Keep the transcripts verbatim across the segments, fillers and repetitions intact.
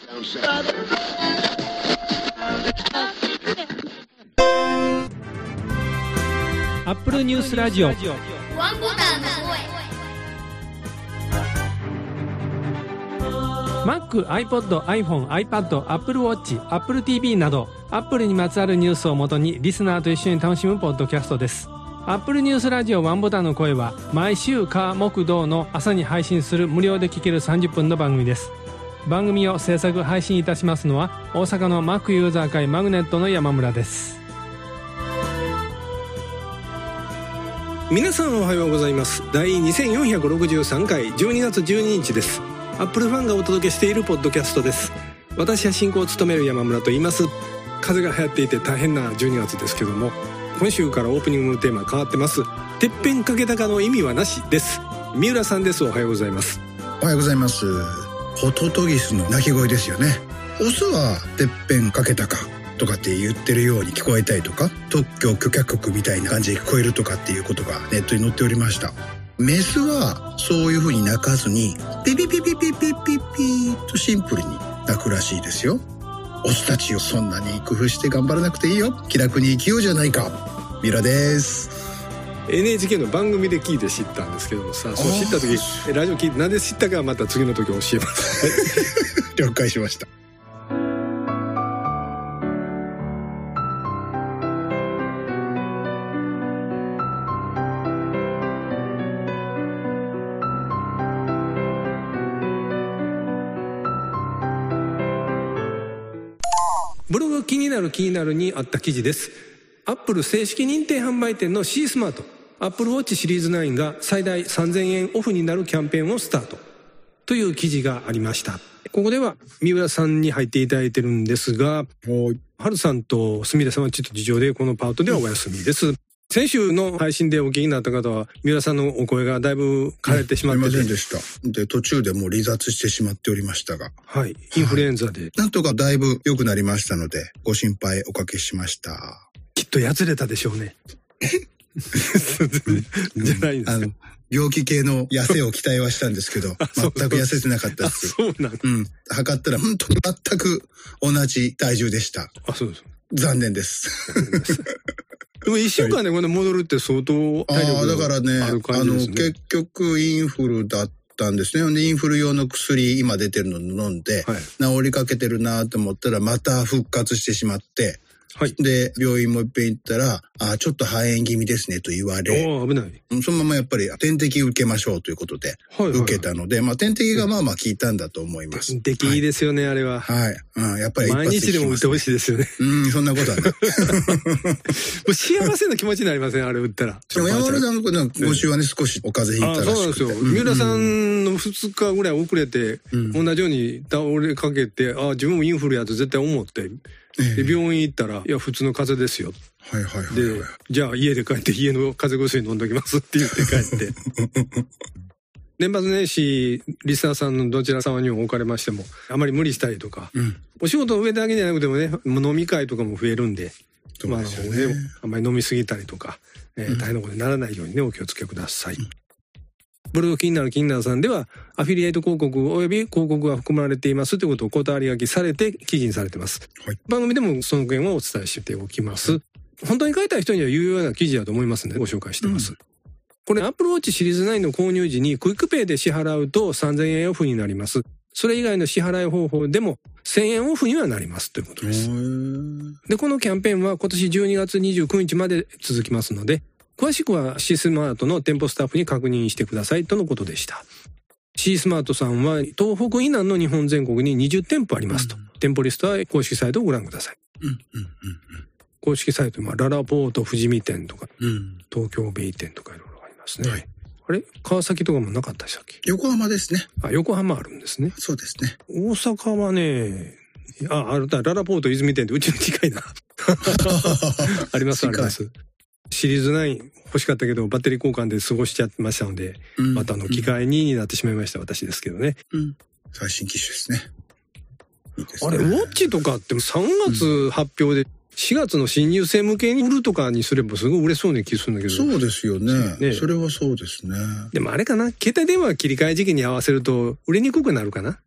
アップルニュースラジオワンボタンの声。 Mac、iPod、iPhone、iPad、Apple Watch、Apple ティーブイ など Apple にまつわるニュースをもとにリスナーと一緒に楽しむポッドキャストです。アップルニュースラジオワンボタンの声は毎週火木土の朝に配信する無料で聴けるさんじゅっぷんの番組です。番組を制作配信いたしますのは大阪の Mac ユーザー会マグネットの山村です。皆さんおはようございます。第にせんよんひゃくろくじゅうさんかいじゅうにがつじゅうににちです。アップルファンがお届けしているポッドキャストです。私は進行を務める山村と言います。風が流行っていて大変なじゅうにがつですけども、今週からオープニングのテーマ変わってます。てっぺんかけたかの意味はなしです。三浦さんです。おはようございます。 おはようございます。ホトトギスの鳴き声ですよね。オスはてっぺんかけたかとかって言ってるように聞こえたりとか、特許許可局みたいな感じで聞こえるとかっていうことがネットに載っておりました。メスはそういう風に鳴かずにピピピピピピピピーとシンプルに鳴くらしいですよ。オスたちをそんなに工夫して頑張らなくていいよ、気楽に生きようじゃないか。ミラです。 エヌエイチケー の番組で聞いて知ったんですけどもさ、そう知った時ラジオ聞いてなんで知ったかはまた次の時教えます了解しました。 ブログ気になる気になるにあった記事です。アップル正式認定販売店の C スマート、アップルウォッチシリーズナインが最大さんぜんえんオフになるキャンペーンをスタートという記事がありました。ここでは三浦さんに入っていただいてるんですが、春さんとすみれさんはちょっと事情でこのパートではお休みです。先週の配信でお聞きになった方は三浦さんのお声がだいぶ枯れてしまってて、 すいませんでした。で途中でもう離脱してしまっておりましたが、 はい、インフルエンザで、はい、 なんとかだいぶ良くなりましたのでご心配おかけしました。 きっとやつれたでしょうねじゃないんですか。あの病気系の痩せを期待はしたんですけど全く痩せてなかったです。 そうなんです、 うん、測ったら本当に全く同じ体重でした。 あ、そうです。 残念ですでも一週間でこれ戻るって相当体力がある感じですね。 ああ、だからね、あの結局インフルだったんですね。でインフル用の薬今出てるの飲んで、はい、治りかけてるなと思ったらまた復活してしまって、はい、で病院もいっぺん行ったら、あ、ちょっと肺炎気味ですねと言われ、 おー、危ない。 そのままやっぱり点滴受けましょうということで受けたので、はいはいはい、まあ点滴がまあまあ効いたんだと思います。 点滴いいですよね、はい、あれは。はい、 うん、やっぱり一発で効きますね。 毎日でも打ってほしいですよね。 うん、そんなことはない。もう幸せな気持ちになりません、あれ打ったら。 でも山村さんの今週はね、少しお風邪ひいたらしくて。 あ、そうなんですよ。三浦さんのふつかぐらい遅れて、うん、同じように倒れかけて、あ、自分もインフルやと絶対思って。で病院行ったら、いや普通の風邪ですよ。 はいはいはい、はい、 でじゃあ家で帰って家の風邪薬飲んどきますって言って帰って年末年始リスナーさんのどちら様にもおかれましてもあまり無理したりとか、うん、お仕事の上だけじゃなくてもね、飲み会とかも増えるんで、 そうですよね、 まあ、あんまり飲みすぎたりとか、えー、大変なことにならないようにね、お気をつけください。うん、ブログ気になる気になるさんではアフィリエイト広告及び広告が含まれていますということを断り書きされて記事にされています、はい、番組でもその件をお伝えしておきます、はい、本当に書いた人には有用な記事だと思いますのでご紹介しています、うん、これ Apple Watch シリーズナインの購入時にクイックペイで支払うとさんぜんえんオフになります。それ以外の支払い方法でもせんえんオフにはなりますということです。でこのキャンペーンは今年じゅうにがつにじゅうくにちまで続きますので、詳しくは C スマートの店舗スタッフに確認してくださいとのことでした。C スマートさんは東北以南の日本全国ににじゅってんぽありますと、うん、店舗リストは公式サイトをご覧ください、うんうんうんうん、公式サイトはララポート富士見店とか、うん、東京ベイ店とかいろいろありますね、はい、あれ川崎とかもなかったでしたっけ？横浜ですね。 あ、横浜あるんですね。 そうですね。 大阪はね、あ、あるだ、ララポート泉店ってうちに近いなありますあります。シリーズナイン欲しかったけどバッテリー交換で過ごしちゃってましたので、うん、またの機会にになってしまいました、私ですけどね、 うん、最新機種ですね。いいですね。 あれウォッチとかってさんがつ発表でしがつの新入生向けに売るとかにすればすごい売れそうな気するんだけど。 そうですよ ね, ねそれはそうですね。 でもあれかな、携帯電話切り替え時期に合わせると売れにくくなるかな。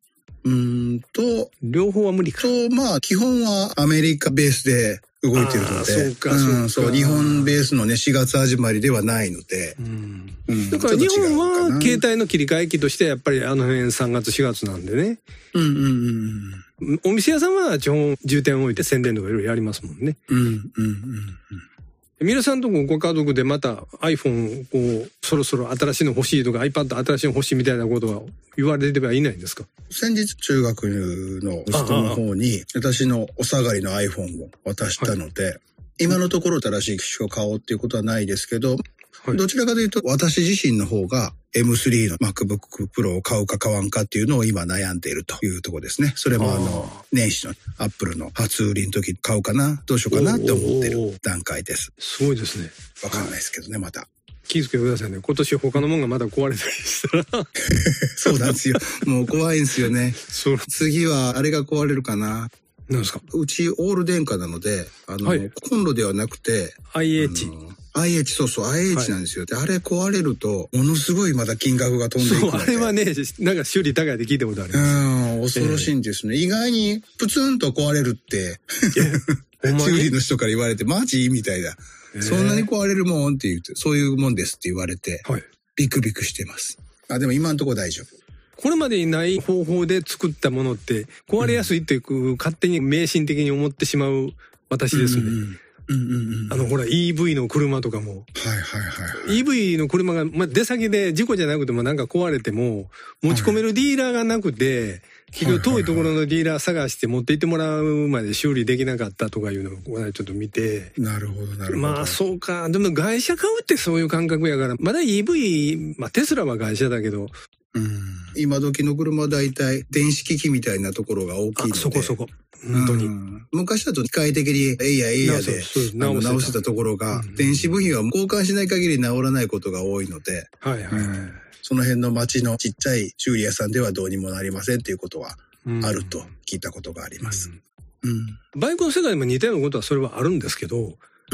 うーんと、 両方は無理か。 と、まあ、基本はアメリカベースで動いてるので、 そうか、うん、 そう、日本ベースのね、しがつ始まりではないので、 うんうん、だから日本は携帯の切り替え機としてやっぱりあの辺さんがつしがつなんでね。 うんうんうん。 お店屋さんは基本重点を置いて宣伝とかいろいろやりますもんね。 うんうんうんうん。 皆さんとこご家族でまた iPhone をそろそろ新しいの欲しいとか iPad 新しいの欲しいみたいなことは言われてはいないんですか？ 先日中学の息子の方に私のお下がりの iPhone を渡したので、はい、今のところ新しい機種を買おうっていうことはないですけど、はい、どちらかというと私自身の方が エムスリー の MacBook Pro を買うか買わんかっていうのを今悩んでいるというところですね。それもあの年始の Apple の初売りの時買うかなどうしようかなって思ってる段階です。 すごいですね。 わかんないですけどね、また。 気をつけてくださいね。今年他のものがまだ壊れたりしたらそうなんですよ。もう怖いんですよね。次はあれが壊れるかな。 何ですか？ うちオール電化なので、あの、はい、コンロではなくてアイエイチ。 アイエイチ、そうそう、アイエイチ なんですよ。はい、で、あれ壊れると、ものすごいまだ金額が飛んでいくので。 そう、あれはね、なんか修理高いで聞いたことあります。 うん、恐ろしいんですね。えー、意外に、プツンと壊れるって、修理の人から言われて、マジみたいな。えー、そんなに壊れるもんって言って、そういうもんですって言われて、はい、ビクビクしてます。あ、でも今のところ大丈夫。 これまでにない方法で作ったものって壊れやすいっていう、うん、勝手に迷信的に思ってしまう私ですね。うんうんうんうんうん、あのほら イーブイ の車とかも、 はいはいはいはい、 イーブイ の車が、まあ、出先で事故じゃなくてもなんか壊れても持ち込めるディーラーがなくて、はい、結局遠いところのディーラー探して持って行ってもらうまで修理できなかったとかいうのをこの間ちょっと見て、 なるほどなるほど。 まあそうか。でも外車買うってそういう感覚やからまだ イーブイ、まあテスラは外車だけど、 うん、今時の車はだいたい電子機器みたいなところが大きいので、あ、 そこそこ本当に、うん、 昔だと機械的にエイヤエイヤで直してたところが、うん、電子部品は交換しない限り直らないことが多いので、はいはいはい、うん、その辺の町のちっちゃい修理屋さんではどうにもなりませんっていうことはあると聞いたことがあります、 うんうん、バイクの世界でも似たようなことはそれはあるんですけど、うんうん、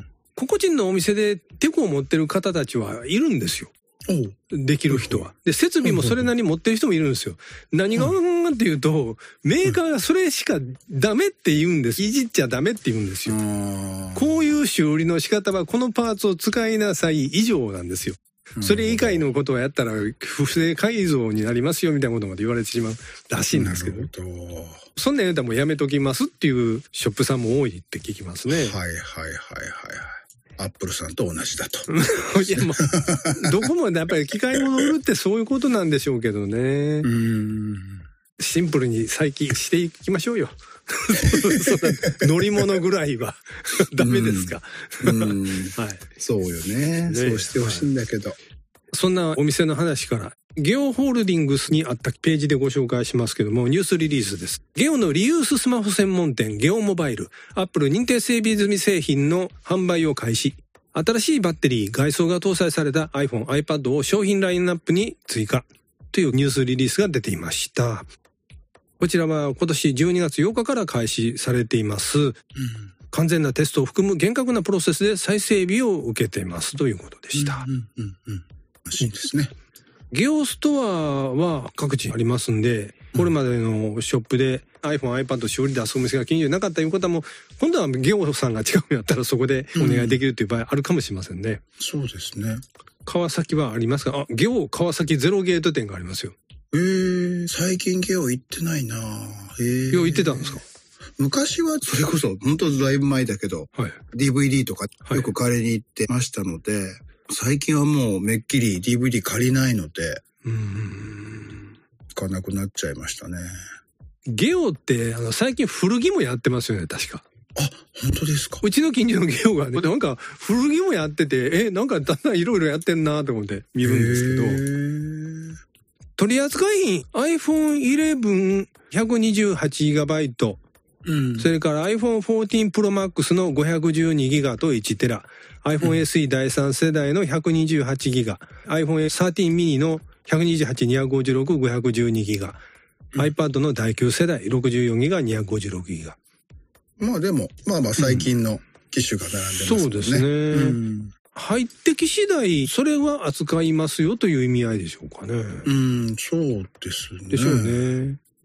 個々人のお店でテコを持ってる方たちはいるんですよ。できる人は。で、設備もそれなりに持ってる人もいるんですよ。何がっていうと、メーカーがそれしかダメって言うんです。いじっちゃダメって言うんですよ。こういう修理の仕方はこのパーツを使いなさい以上なんですよ。それ以外のことをやったら不正改造になりますよみたいなことまで言われてしまうらしいんですけど。そんなん言うたらもうやめときますっていうショップさんも多いって聞きますね。はいはいはいはいはい。 アップルさんと同じだと。 いやもうどこもやっぱり機械物売るってそういうことなんでしょうけどね。うーん、シンプルに再起していきましょうよ。そんな乗り物ぐらいはダメですか。うん、うんはい、そうよね。ね、そうしてほしいんだけど、はい。 そんなお店の話からゲオホールディングスにあったページでご紹介しますけども、ニュースリリースです。ゲオのリユーススマホ専門店ゲオモバイル、アップル認定整備済み製品の販売を開始。新しいバッテリー、外装が搭載された iPhone、iPad を商品ラインナップに追加というニュースリリースが出ていました。こちらは今年じゅうにがつようかから開始されています。うん、完全なテストを含む厳格なプロセスで再整備を受けていますということでした。うんうんうんうん、 らしいですね。 ゲオストアは各地ありますんで、これまでのショップで iPhone、iPad 修理出すお店が近所になかったという方も、今度はゲオさんが近くにあったらそこでお願いできるという場合あるかもしれませんね。うん、 そうですね。 川崎はありますか？あ、ゲオ川崎ゼロゲート店がありますよ。 えー、最近ゲオ行ってないな。えー、 ゲオ行ってたんですか？ 昔はそれこそ本当だいぶ前だけど、はい、ディーブイディー とかよく借りに行ってましたので、はい、最近はもうめっきり ディーブイディー 借りないので、うーん、行かなくなっちゃいましたね。 ゲオってあの最近古着もやってますよね、確か。 あ、本当ですか？ うちの近所のゲオがね、なんか古着もやってて、え、なんかだんだんいろいろやってんなと思って見るんですけど、取扱品 iPhone イレブン ひゃくにじゅうはちギガバイト、うん、それから iPhone フォーティーン Pro Max のごひゃくじゅうにギガといちテラ、iPhone エスイー だいさん世代のひゃくにじゅうはちギガ、iPhone サーティーン mini のひゃくにじゅうはち、にひゃくごじゅうろく、ごひゃくじゅうにギガ、うん、iPad のだいきゅう世代ろくじゅうよんギガ、にひゃくごじゅうろくギガ。 まあでも、まあまあ最近の機種が並んでますね。 そうですね。うん、入ってき次第、それは扱いますよという意味合いでしょうかね。 うん、そうですね。 でしょうね。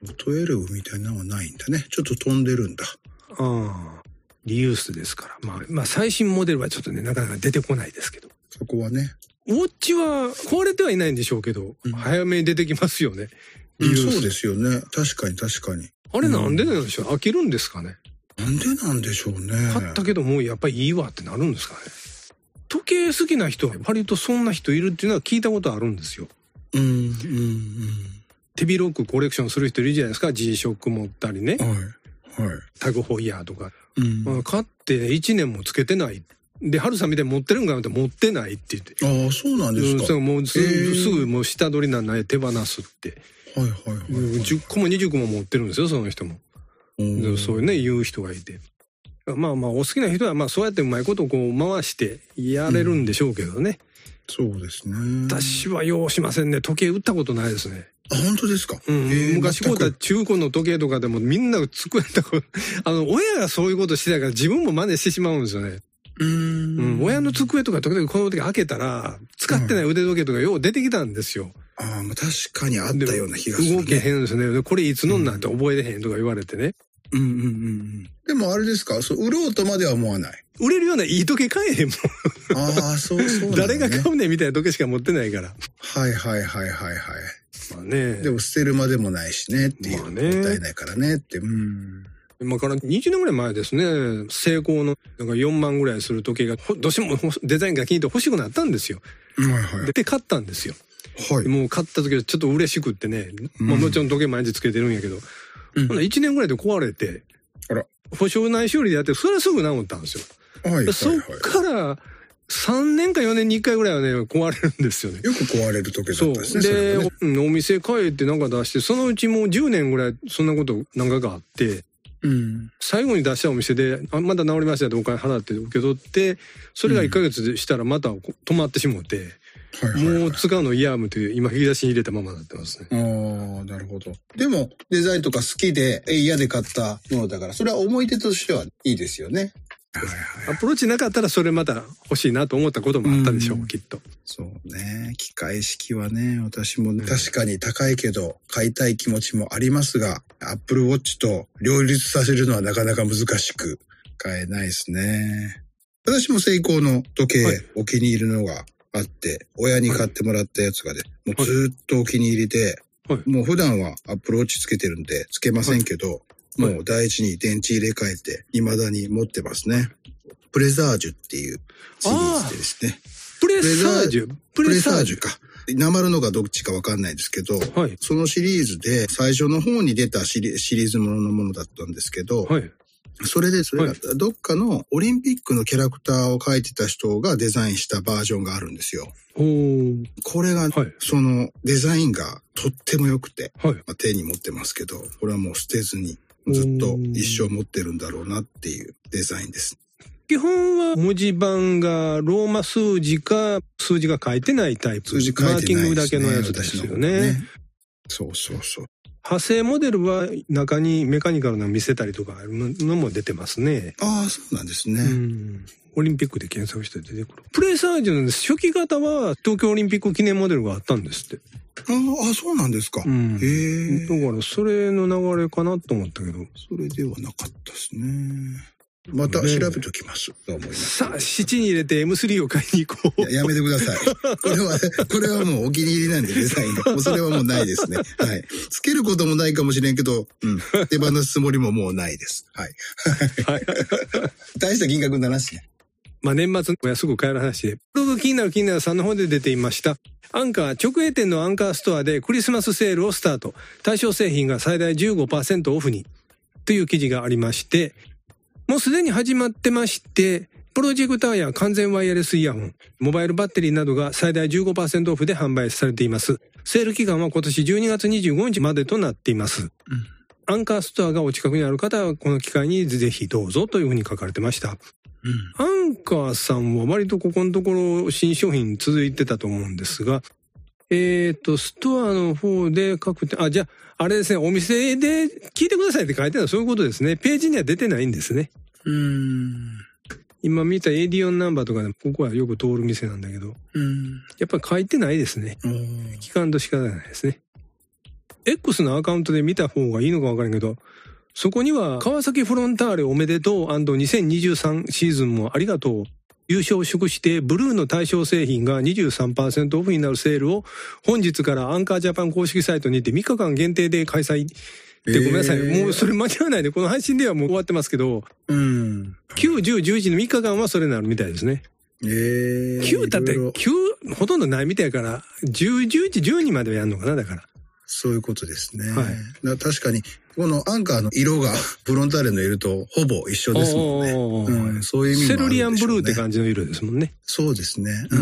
じゅうにみたいなのはないんだね。ちょっと飛んでるんだ。 ああ、リユースですから。まあ、まあ最新モデルはちょっとね、なかなか出てこないですけど。 そこはね。 ウォッチは壊れてはいないんでしょうけど、うん、早めに出てきますよね。 うん、そうですよね。確かに確かに。 あれなんでなんでしょう、うん、飽きるんですかね。 なんでなんでしょうね。 買ったけどもうやっぱりいいわってなるんですかね。時計好きな人は割とそんな人いるっていうのは聞いたことあるんですよ。 うんうんうん。 手広くコレクションする人いるじゃないですか。G ショック持ったりね。 はいはい。 タグホイヤーとか。 うん、 まあ、買っていちねんもつけてない。で、ハルさんみたいに持ってるんかなって持ってないって言って。 ああ、そうなんですか。 うん、もうすぐ、すぐもう下取りなんない手放すって。 はいはいはい、はい。 じゅっこもにじゅっこも持ってるんですよ、その人も。そういうね、言う人がいて。まあまあ、お好きな人はまあそうやってうまいことをこう回してやれるんでしょうけどね。 うん、そうですね。 私はようしませんね。時計売ったことないですね。 あ、本当ですか。 うん、昔買った中古の時計とかでもみんな机たこあの親がそういうことしてたから自分も真似してしまうんですよね。 うーん、 うん、親の机とか時々この時開けたら使ってない腕時計とかよう出てきたんですよ。 ああ、まあ確かにあったような気がする、ね。 動けへんですね。これいつのなんて覚えてへんとか言われてね。 うんうんうんうん。でもあれですか、そう売ろうとまでは思わない。 売れるようないい時計買えへんもん。 ああ、そうそう、ね。 誰が買うねんみたいな時計しか持ってないから。 はいはいはいはいはい。 まあね。 でも捨てるまでもないしねっていう。まあね。もったいないからねって。うん。 今からにじゅうねんぐらい前ですね。セイコーのなんかよんまんぐらいする時計がどうしてもデザインが気に入って欲しくなったんですよ。 はいはい。 で買ったんですよ。 はい。 もう買った時はちょっと嬉しくってね。うん、まあもちろん時計毎日つけてるんやけど。うん、いちねんぐらいで壊れて。 あら。 保証内修理でやって、それはすぐ治ったんですよ。 はい。 そっからさんねんかよねんにいっかいぐらいはね、壊れるんですよね。 よく壊れる時計だったんですね。 そう。で、 ね、 うん、お店帰ってなんか出して、そのうちもうじゅうねんぐらいそんなこと何回かあって、 うん、 最後に出したお店で、あ、まだ治りましたってお金払って受け取って、それがいっかげつしたらまた止まってしもって、うんはいはいはい、もう使うの嫌むという、今引き出しに入れたままになってますね。 ああ、なるほど。でも、デザインとか好きで、嫌で買ったものだから、それは思い出としてはいいですよね。 はいはい、アプローチなかったらそれまた欲しいなと思ったこともあったでしょう、うん、きっと。 そうね。機械式はね、私も、ね、確かに高いけど買いたい気持ちもありますが、Apple Watch と両立させるのはなかなか難しく買えないですね。私もセイコーの時計、はい、お気に入りのがあって、親に買ってもらったやつがね、もうずっとお気に入りで、はい、もう普段はApple Watchつけてるんでつけませんけど、はいもう大事に電池入れ替えて未だに持ってますね。プレザージュっていうシリーズでですね。 プレサージュプレサージュか。なまるのがどっちかわかんないですけど、はい、そのシリーズで最初の方に出たシリ、シリーズもののものだったんですけど、はい、それでそれがどっかのオリンピックのキャラクターを描いてた人がデザインしたバージョンがあるんですよ。これが、はい、そのデザインがとっても良くて、はいまあ、手に持ってますけど、これはもう捨てずにずっと一生持ってるんだろうなっていうデザインです。 基本は文字盤がローマ数字か数字が書いてないタイプ。 数字書いてないですね。 マーキングだけのやつですよね。ねそうそうそう。 派生モデルは中にメカニカルなの見せたりとかあるのも出てますね。 ああ、そうなんですね。 うんオリンピックで検索して出てくる。プレサージュの初期型は東京オリンピック記念モデルがあったんですって。 ああ、そうなんですか。 うん、 へえ。 だからそれの流れかなと思ったけど。 それではなかったですね。また調べときます。と思います。 さあ、七に入れて エムスリー を買いに行こう。 いや、やめてください。これは、これはもうお気に入りなんでデザインが。もうそれはもうないですね。はい。つけることもないかもしれんけど、うん。手放すつもりももうないです。はい。はい。大した金額にならしね。 まあ年末お安く買える話で、ブログ気になる気になるさんの方で出ていました。アンカー直営店のアンカーストアでクリスマスセールをスタート。対象製品が最大 じゅうごパーセント オフに。という記事がありまして、もうすでに始まってまして、プロジェクターや完全ワイヤレスイヤホン、モバイルバッテリーなどが最大 じゅうごパーセント オフで販売されています。セール期間は今年じゅうにがつにじゅうごにちまでとなっています。うん、アンカーストアがお近くにある方はこの機会にぜひどうぞというふうに書かれてました。うん、アンカーさんは割とここのところ新商品続いてたと思うんですが、えっと、ストアの方で各店、あ、じゃあ、あれですね、お店で聞いてくださいって書いてるのはそういうことですね。ページには出てないんですね。 うーん。 今見たエディオンナンバーとかでも、ここはよく通る店なんだけど、 うん。 やっぱり書いてないですね。聞かんと仕方ないですね。 X のアカウントで見た方がいいのか分からんけど、そこには川崎フロンターレおめでとう にせんにじゅうさん シーズンもありがとう。優勝を祝してブルーの対象製品が にじゅうさんパーセント オフになるセールを本日からアンカージャパン公式サイトにてみっかかん限定で開催。で、ごめんなさい。もうそれ間違わないで、この配信ではもう終わってますけど、 うん。 きゅう、じゅう、じゅういちのみっかかんはそれになるみたいですね。 えー、 きゅうだってきゅうほとんどないみたいから、じゅう、じゅういち、じゅうにまではやるのかな、だから。 そういうことですね。 はい。 だ確かに、このアンカーの色がフロンターレの色とほぼ一緒ですもんね。うん、そういう意味もあるんでしょうね。 セルリアンブルーって感じの色ですもんね。 そうですね。うん。うん、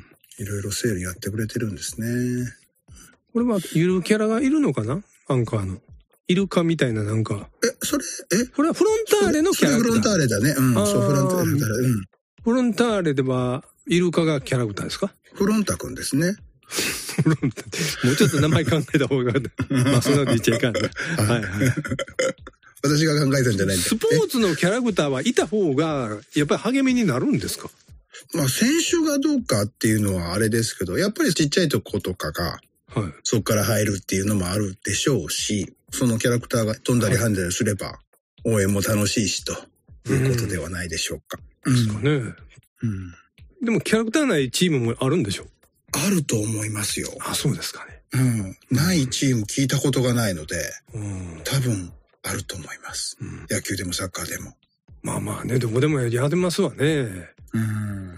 いろいろセールやってくれてるんですね。 これはゆるキャラがいるのかな、アンカーの。イルカみたいななんか。 え、それ、えこれはフロンターレのキャラクター。 フロンターレだね。うん。そう、フロンターレだ。うん。 フロンターレでは、イルカがキャラクターですか？ フロンタ君ですね。 フロンタ、もうちょっと名前考えた方が、まあそんなこと言っちゃいかんな。はいはい。 私が考えたんじゃないんだ。 スポーツのキャラクターはいた方が、やっぱり励みになるんですか？ まあ選手がどうかっていうのはあれですけど、やっぱりちっちゃいとことかが、はい、そこから入るっていうのもあるでしょうし、そのキャラクターが飛んだり跳んだりすれば、応援も楽しいしということではないでしょうか。 うん、ですかね。うん。でもキャラクターないチームもあるんでしょ？ あると思いますよ。 あ、そうですかね。 うん。ないチーム聞いたことがないので、うん、多分あると思います、うん。野球でもサッカーでも。 まあまあね、どこでもやってますわね。 うん。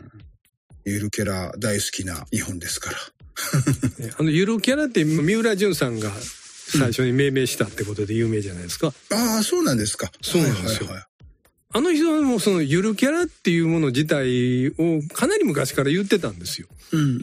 ゆるキャラ大好きな日本ですから。 あのゆるキャラって三浦淳さんが最初に命名したってことで有名じゃないですか。 うん、ああ、そうなんですか。 そうなんですよ。はいはいはい、あの人はもうそのゆるキャラっていうもの自体をかなり昔から言ってたんですよ。 うんうんうん、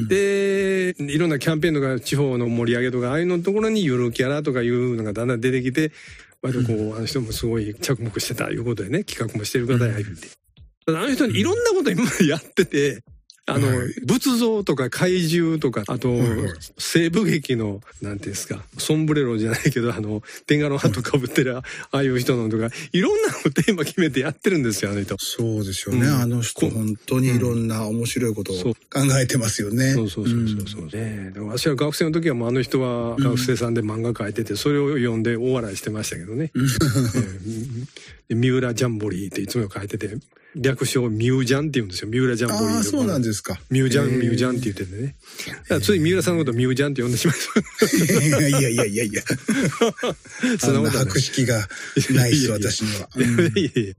で、いろんなキャンペーンとか地方の盛り上げとかああいうのところにゆるキャラとかいうのがだんだん出てきて、割とこう、うん、あの人もすごい着目してたいうことでね、企画もしてる方やいるんで。ただあの人にいろんなこと今までやってて、あの、はい、仏像とか怪獣とか、あと、はいはい、西部劇の、なんていうんですか、ソンブレロじゃないけど、あの、天下のハット被ってる、ああいう人のとか、いろんなのをテーマ決めてやってるんですよ、あの人。 そうですよね、うん、あの人、本当にいろんな面白いことを考えてますよね。 そうそうそうそうそう。うん、ね、私は学生の時はもうあの人は学生さんで漫画描いてて、それを読んで大笑いしてましたけどね。えー、三浦ジャンボリーっていつも書いてて、略称ミュージャンって言うんですよ。三浦ジャンボリーの。 ああ、そうなんですか。 ミュージャン、ミュージャンって言っててね。だからつい三浦さんのことミュージャンって呼んでしまいそう。いやいやいやいやいや。そんな博識がないし、私には。いやいやいや。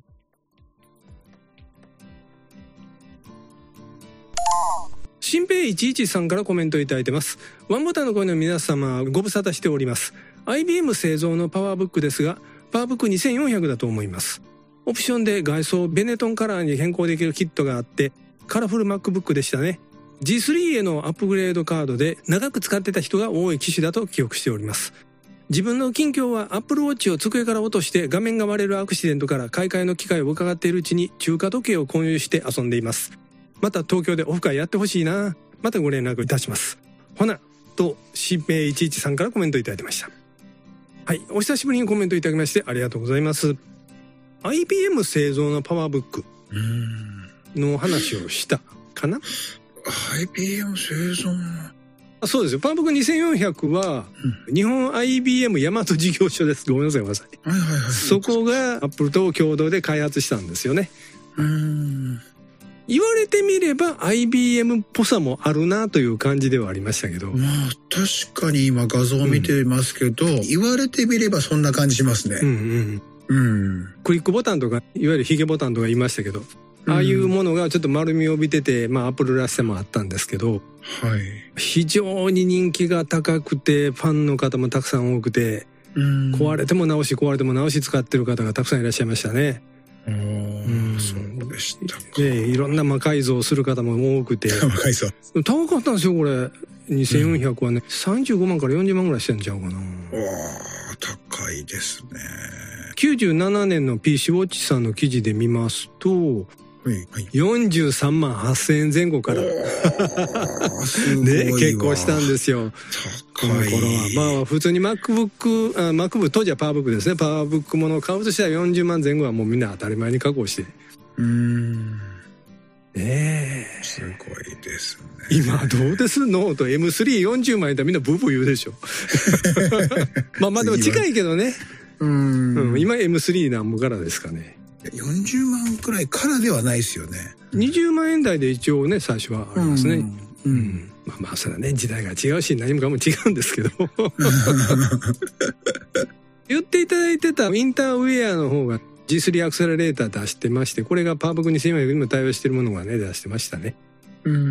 新平いちいちさんからコメントいただいてます。ワンボタンの声の皆様、ご無沙汰しております。アイビーエム 製造のパワーブックですが、パワーブックにせんよんひゃくだと思います。オプションで外装ベネトンカラーに変更できるキットがあって、カラフル MacBook でしたね。ジースリー へのアップグレードカードで長く使ってた人が多い機種だと記憶しております。自分の近況は Apple Watch を机から落として画面が割れるアクシデントから買い替えの機会を伺っているうちに中華時計を購入して遊んでいます。また東京でオフ会やってほしいな。またご連絡いたします。ほな、と新平いちいちさんからコメントいただいてました。はい、お久しぶりにコメントいただきましてありがとうございます。アイビーエム 製造のパワーブックの話をしたかな。 アイビーエム 製造の、 そうですよ。パワーブックにせんよんひゃくは、うん、日本 アイビーエム 大和事業所です。ごめんなさいごめんなさい、 はいはいはい、 そこがアップルと共同で開発したんですよね。 うーん、 言われてみれば アイビーエム っぽさもあるなという感じではありましたけど、 まあ確かに今画像を見てますけど、うん、言われてみればそんな感じしますね。 うんうんうん、 クリックボタンとかいわゆるヒゲボタンとか言いましたけど、ああいうものがちょっと丸みを帯びてて、まあアップルらしさもあったんですけど、 はい、 非常に人気が高くてファンの方もたくさん多くて、うん、壊れても直し壊れても直し使ってる方がたくさんいらっしゃいましたね。 うん、そうでしたか。 で、いろんな魔改造する方も多くて魔改造高かったんですよこれ。にせんよんひゃくはね、うん、さんじゅうごまんからよんじゅうまんぐらいしてんちゃうかな。 わあ、高いですね。 きゅうじゅうななねんの ピーシー ウォッチさんの記事で見ますと、 はいはい、 よんじゅうさんまんはっせんえんぜん後からね、結構したんですよ。この頃はまあ普通に MacBook、あ MacBook 当時はパワーブックですね。パワーブックものを買うとしたらよんじゅうまんぜん後はもうみんな当たり前に確保して、 うーん、 ねえ。 すごいですね。 今どうですノート エムスリーよんじゅうまんやったらみんなブーブー言うでしょ。まあまあでも近いけどね。 うん、 うん、今 エムスリー 何ぼからですかね。 よんじゅうまんくらいからではないですよね。 にじゅうまんえん台で一応ね最初はありますね。うん、 うん、 まあまあそれはね時代が違うし何もかも違うんですけど。言っていただいてたインターウェアの方が ジースリー アクセラレーター出してまして、これがパワーブックにせんよんひゃくにも対応しているものがね出してましたね。 うんうんうんうん。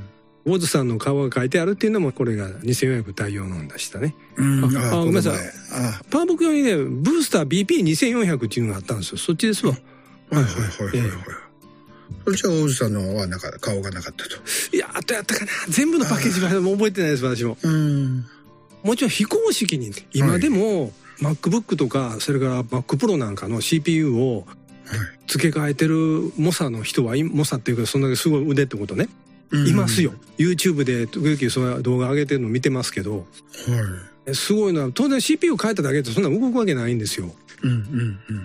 ウォズさんの顔が書いてあるっていうのもこれがにせんよんひゃく対応のでしたね。 うん、 ああごめんなさい。パワーブック用にねブースター ビーピーにせんよんひゃく っていうのがあったんですよ。そっちですわ。 はいはいはいはいはい。それじゃあウォズさんのはなんか顔がなかったと。 いやあとやったかな。全部のパッケージはもう覚えてないです私も。 うん。 もちろん非公式に今でも、はい、MacBook とかそれから Mac Pro なんかの シーピーユー を付け替えてるモサの人はモサっていうかそんだけすごい腕ってことね、うん、いますよ。 YouTube で時々そういう動画上げてるの見てますけど、はい、すごいのは当然 シーピーユー 変えただけでそんな動くわけないんですよ、うんうんうん、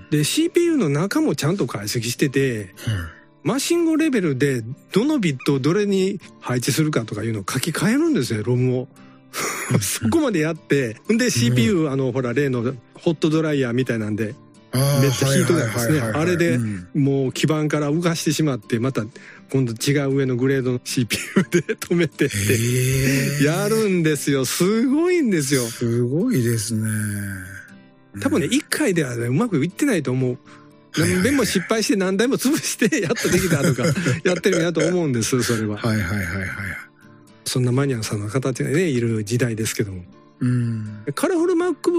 で シーピーユー の中もちゃんと解析してて、はい、マシン語レベルでどのビットをどれに配置するかとかいうのを書き換えるんですよロムを。そこまでやってで シーピーユー、うん、あのほら例のホットドライヤーみたいなんでめっちゃヒートなんですね。あれでもう基板から浮かしてしまってまた今度違う上のグレードの シーピーユー で止めてってやるんですよ。すごいんですよ。 すごいですね。 多分ねいっかいでは、ね、うまくいってないと思う。何遍も失敗して何台も潰してやっとできたとかやってるんやと思うんですそれは。 はいはいはいはい。 そんなマニアさんの方がねいる時代ですけども、 うん、 カラフル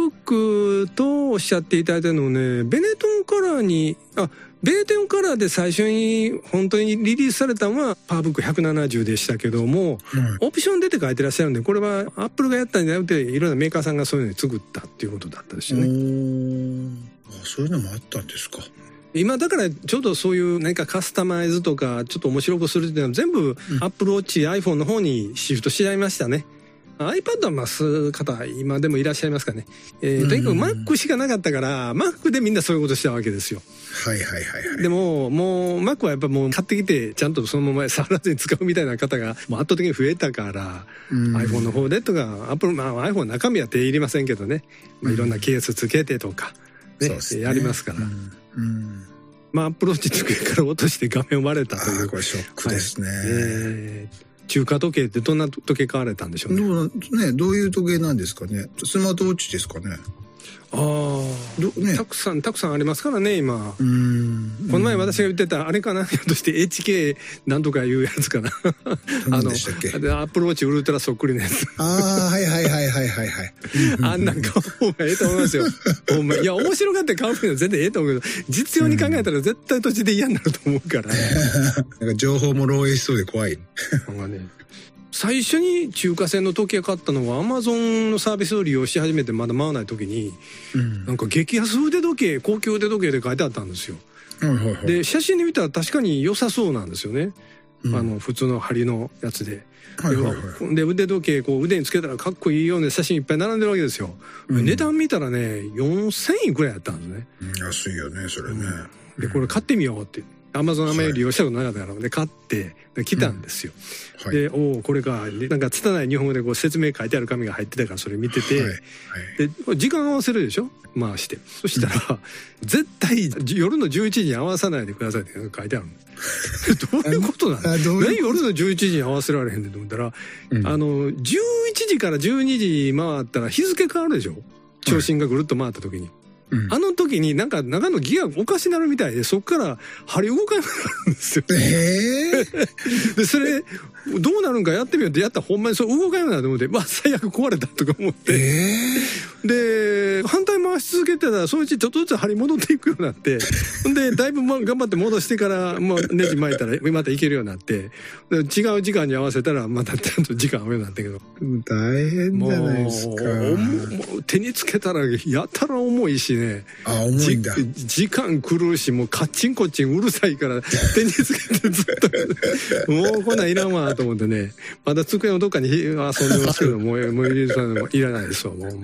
MacBook とおっしゃっていただいたのねベネトンカラーにあベネトンカラーで最初に本当にリリースされたのはパワーブックひゃくななじゅうでしたけども、うん、オプション出て書いてらっしゃるんでこれはアップルがやったんじゃなくていろんなメーカーさんがそういうのに作ったっていうことだったですよね。 あそういうのもあったんですか。 今だからちょうどそういう何かカスタマイズとかちょっと面白くするっていうのは全部 Apple Watch、iPhone の方にシフトしちゃいましたね。iPad はまする方今でもいらっしゃいますかね、えー、とにかく Mac しかなかったから Mac でみんなそういうことしたわけですよ。 はいはいはいはい。 でももう Mac はやっぱもう買ってきてちゃんとそのまま触らずに使うみたいな方がもう圧倒的に増えたから、うん、iPhone の方でとか Apple、まあ、iPhone 中身は手入れませんけどね、まあ、いろんなケースつけてとか、ねうん、やりますから、うんうんまあ、アップローチ机から落として画面割れたという。 これショックですね、はいえー、中華時計ってどんな時計買われたんでしょうね。 どう、ね、どういう時計なんですかね。スマートウォッチですかね。 ああ、ね、たくさんたくさんありますからね今。 うーんこの前私が言ってたあれかなひょっとして エイチケー なんとかいうやつかな何でしたっけ。 あのアップルウォッチウルトラそっくりなやつ。 ああはいはいはいはいはいはいあんなん買う方がええと思いますよほんまいや面白がって買うのは全然ええと思うけど実用に考えたら絶対途中で嫌になると思うからなんか情報も漏洩しそうで怖いなんかね最初に中華製の時計買ったのはアマゾンのサービスを利用し始めてまだ回らない時に、うん、なんか激安腕時計高級腕時計で書いてあったんですよ、 はいはいはい、 で写真で見たら確かに良さそうなんですよね、うん、あの普通の針のやつで、はいはいはい、で腕時計こう腕につけたらかっこいいような写真いっぱい並んでるわけですよ、うん、値段見たらねよんせんえんくらいやったんですね、 うん、安いよねそれね、 うん、でこれ買ってみようってアマゾンあんまり利用したことなかったからで買って来たんですよ、うんはい、でおおこれかなんか拙い日本語でこう説明書いてある紙が入ってたからそれ見てて、はいはい、で時間合わせるでしょ回してそしたら、うん、絶対夜のじゅういちじに合わさないでくださいって書いてあるどういうことなの何夜のじゅういちじに合わせられへんでと思ったら、うん、あのじゅういちじからじゅうにじ回ったら日付変わるでしょ長針がぐるっと回った時に、うん、あの時になんか中のギアがおかしなるみたいでそっから針動かなくなるんですよ、 えー、でそれどうなるんかやってみようってやったらほんまにそれ動かなくなると思ってまあ最悪壊れたとか思って、 えー、で反対回し続けてたらそのうちちょっとずつ針戻っていくようになってでだいぶ頑張って戻してから、まあ、ネジ巻いたらまたいけるようになってで違う時間に合わせたらまたちゃんと時間合うようになったけど大変じゃないですか。 もう手につけたらやたら重いしね。 あ重いんだ。 時間狂うしもうカッチンコッチンうるさいから手につけてずっともうこんなんいらんわと思ってねまだ机のどっかに遊んでますけどもうもう入れるのいらないですわもう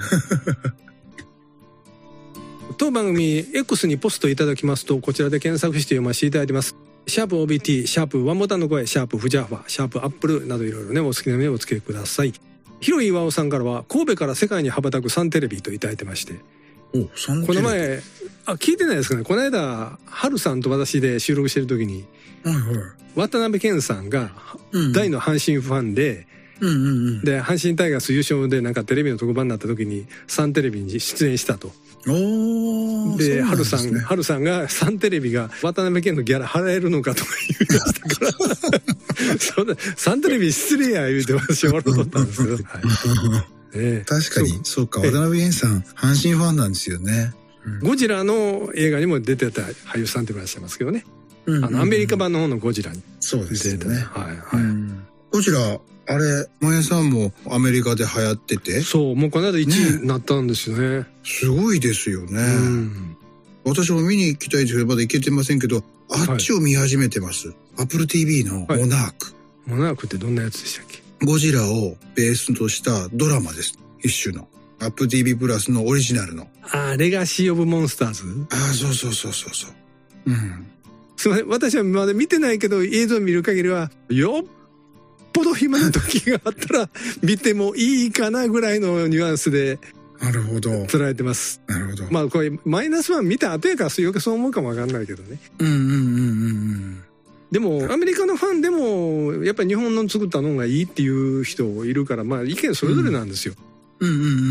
当番組 X にポストいただきますとこちらで検索して読ませていただいてます。 シャープ オービーティー、シャープワンボタンの声、シャープフジャーファ、シャープアップルなどいろいろね、お好きな名をお付けください。広井岩尾さんからは、神戸から世界に羽ばたくサンテレビといただいてまして、 おサンテレビ、 この前、あ、聞いてないですかね。この間、春さんと私で収録してる時に、 はいはい、 渡辺謙さんが大の阪神ファンで、うんうんうん、で阪神タイガース優勝でなんかテレビの特番になった時にサンテレビに出演したと。 おで、春さん、春さんがサンテレビが渡辺謙のギャラ払えるのかとか言いましたからそんなサンテレビ失礼や言うて私笑っとったんですけど、はいええ、 確かにそうか、渡辺謙さん阪神ファンなんですよね、 うん、ゴジラの映画にも出てた俳優さんっていらっしゃいますけどね、うんうんうん、あのアメリカ版の方のゴジラに出てた、 そうですね、 はいはい、うん、 ゴジラあれ、マヤさんもアメリカで流行ってて。 そう、もうこの間いちいになったんですよね。ね、 すごいですよね、うん。私も見に行きたいですけど、まだ行けてませんけど、あっちを見始めてます。はい、Apple ティーブイ のモナーク、はい。 モナークってどんなやつでしたっけ？ ゴジラをベースとしたドラマです。一種の。Apple ティーブイ プラスのオリジナルの。 ああ、レガシー・オブ・モンスターズ？ ああ、そうそうそうそうそう。うん。 すいません、私はまだ見てないけど、映像を見る限りは、よっぽど暇な時があったら見てもいいかなぐらいのニュアンスでなるほど捉えてます。 なるほど。 まあこれマイナスワン見た後やから余計そう思うかもわかんないけどね。 うんうんうんうんうん。 でもアメリカのファンでもやっぱり日本の作ったのがいいっていう人いるから、まあ意見それぞれなんですよ。 うんうんうんうんうん。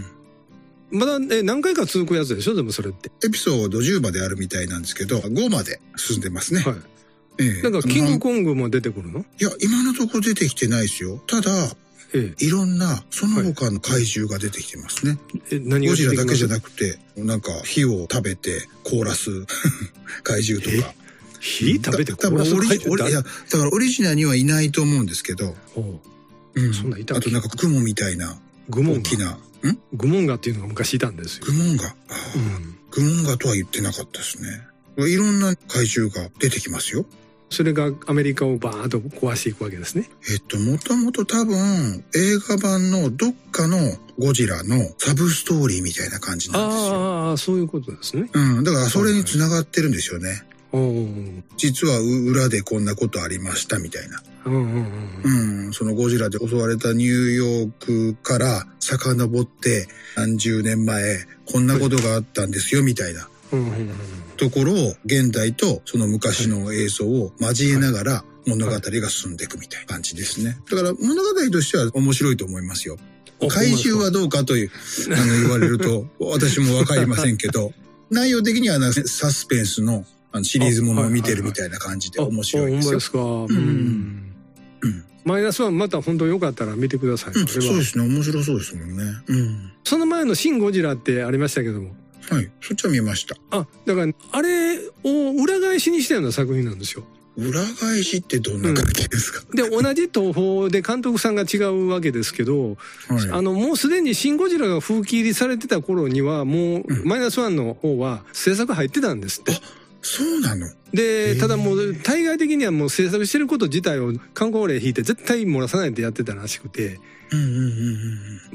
まだえ何回か続くやつでしょ。でもそれってエピソードじゅうまであるみたいなんですけどごまで進んでますね。はい。 ええ、なんかキングコングも出てくるの？ いや、今のところ出てきてないですよ。ただ、ええ、いろんなその他の怪獣が出てきてますね。はい、え何が出てきます？ゴジラだけじゃなくて、なんか火を食べて凍らす怪獣とか。 火食べて凍らす怪獣？ いや、だからオリジナルにはいないと思うんですけど。 うん、そんないたっけ？ あとなんかクモみたいな大きな。 ん？グモンガっていうのが昔いたんですよ。 グモンガ。あうん、グモンガとは言ってなかったですね。いろんな怪獣が出てきますよ。 それがアメリカをバーッと壊していくわけですね。 えっと、もともと多分映画版のどっかのゴジラのサブストーリーみたいな感じなんですよ。 ああ、そういうことですね。 うん、だからそれに繋がってるんですよね。 はいはい、 実は裏でこんなことありましたみたいな。うんうんうんうん、そのゴジラで襲われたニューヨークから遡って何十年前こんなことがあったんですよみたいな。ところを現代とその昔の映像を交えながら物語が進んでいくみたいな感じですね。だから物語としては面白いと思いますよ。怪獣はどうかというあの言われると私もわかりませんけど内容的にはサスペンスのシリーズものを見てるみたいな感じで面白いですよ。 ほんまですか。うんうんうん、マイナスワンまた本当よかったら見てください。 うん、そうですね、面白そうですもんね。うん、 その前のシン・ゴジラってありましたけども。 はい、そっちは見ました。 あ、だからあれを裏返しにしたような作品なんですよ。 裏返しってどんな感じですか？ うん、で同じ東宝で監督さんが違うわけですけど、はい、あのもうすでにシン・ゴジラが封切りされてた頃にはもう、うん、マイナスワンの方は制作入ってたんですって。 あ、そうなの？ でただもう対外的にはもう制作してること自体を観光令引いて絶対漏らさないってやってたらしくて。うんうんうんうん、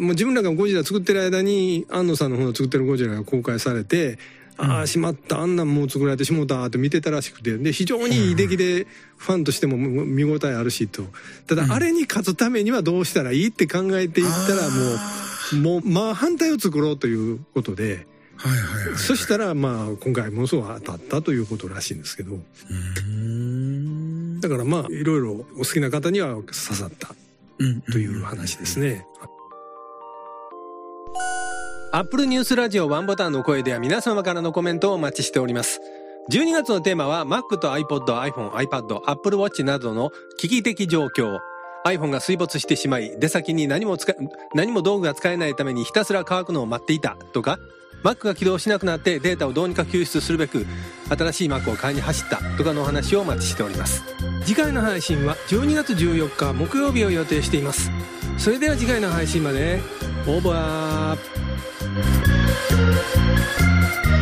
もう自分らがゴジラ作ってる間に安野さんの方の作ってるゴジラが公開されて、うん、ああしまったあんなんもう作られてしもうたって見てたらしくて、で非常にいい出来でファンとしても見応えあるしと。ただあれに勝つためにはどうしたらいいって考えていったらもうもうまあ反対を作ろうということで、はいはいはいはい、そしたらまあ今回ものすごく当たったということらしいんですけど、うーんだからまあいろいろお好きな方には刺さったという話ですね。アップルニュースラジオワンボタンの声では皆様からのコメントをお待ちしております。じゅうにがつのテーマは Mac と iPod、iPhone、iPad、Apple Watch などの危機的状況。iPhone が水没してしまい出先に何も使何も道具が使えないためにひたすら乾くのを待っていたとか、Mac が起動しなくなってデータをどうにか救出するべく新しい Mac を買いに走ったとかのお話をお待ちしております。次回の配信はじゅうにがつじゅうよっか木曜日を予定しています。それでは次回の配信までオーバー。